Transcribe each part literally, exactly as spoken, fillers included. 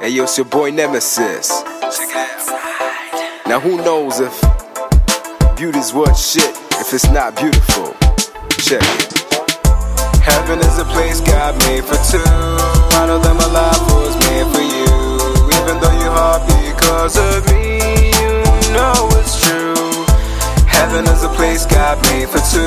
Hey yo, it's your boy Nemesis. Check it out. Now who knows if beauty's worth shit if it's not beautiful? Check it. Heaven is a place God made for two. I know that my life was made for you. Even though you're hard because of me, you know it's true. Heaven is a place God made for two.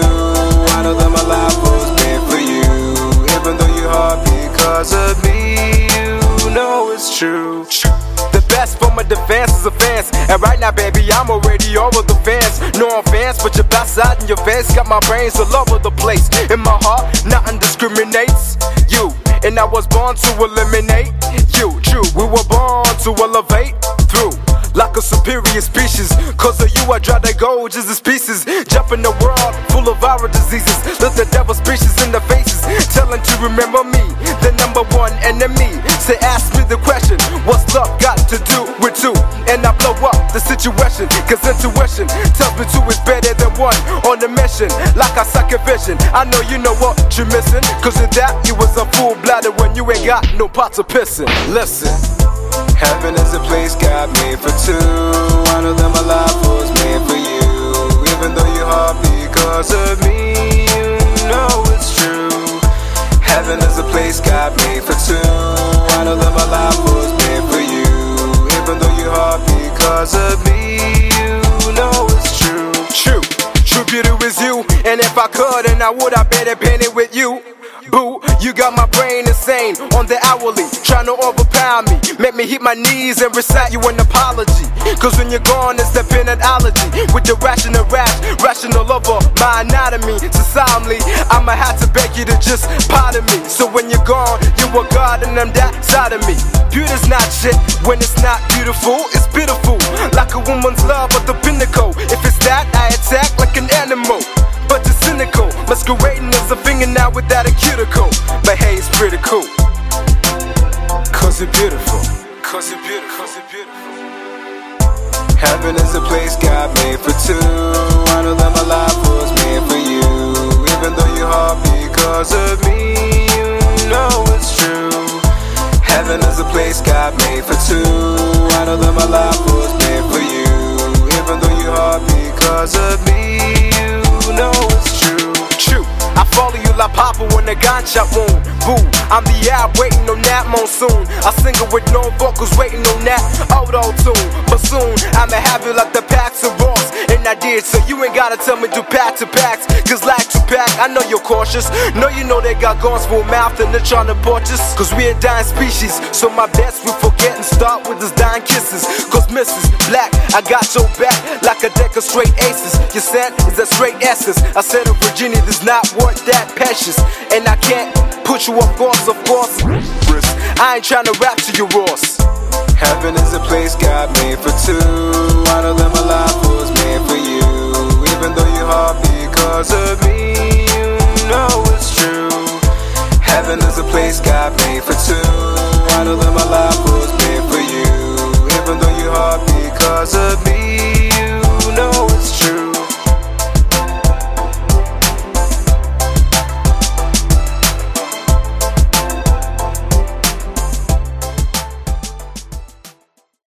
I know that my life was made for you. Even though you're hard because of me, you know it's true. The best for my defense is a fence. And right now, baby, I'm already over the fence. No offense, but your backside and your face got my brains all over the place. In my heart, nothing discriminates. You, and I was born to eliminate you. True, we were born to elevate through like a superior species. Cause of you I try to go just as pieces. Jump in the world full of viral diseases. Look the devil species in the faces, telling to remember me, the number one enemy. Say ask me the question, what's love got to do with two? And I blow up the situation, cause intuition tells me two is better than one on a mission. Like I suck a vision, I know you know what you're missing. Cause of that you was a full bladder when you ain't got no pots of pissing. Listen, heaven is a place God made for two. I know that my life was made for you. Even though you're hard because of me, you know it's true. Heaven is a place God made for two. I know that my life was made for you. Even though you're hard because of me, you know it's true. True, true beauty is you. And if I could, and I would, I better paint it with you. Boo, you got my brain insane on the hourly, trying to overpower me. Make me hit my knees and recite you an apology. Cause when you're gone, it's the penology. With the rational rash, rational over my anatomy. So solemnly, I'ma have to beg you to just pardon me. So when you're gone, you were God and I'm that side of me. Beauty's not shit when it's not beautiful. It's pitiful, like a woman's love at the pinnacle. If it's that, I attack like an animal. But you're cynical, masquerading as a fingernail without a cuticle. But hey, it's pretty cool, cause you're beautiful. Cause you're beautiful, cause you're beautiful. Heaven is a place God made for two. I know that my life was made for you. Even though you're hard because of me, you know it's true. Heaven is a place God made for two. I know that my life was made for you. Even though you're hard because of me, you know it's true. True, I follow you like Papa when the gunshot wound. Boo, I'm the app waiting on that monsoon. I sing it with no vocals waiting on that auto-tune. But soon, I'ma have you like the packs of Ross. And I did, so you ain't gotta tell me to pack to packs. Cause like to pack, I know you're cautious. Know you know they got guns for a mouth and they're trying to porch us. Cause we a dying species, so my best we forget and start with this dying kisses. Cause Missus Black, I got your back like a deck of straight aces. Your scent is a straight essence. I said of Virginia, there's not worth that patience. And I can't put you off course, of course. I ain't trying to rap to you, Ross. Heaven is a place God made for two. I know that my life was made for you. Even though you're hard because of me, you know it's true. Heaven is a place God made for two. I know that my life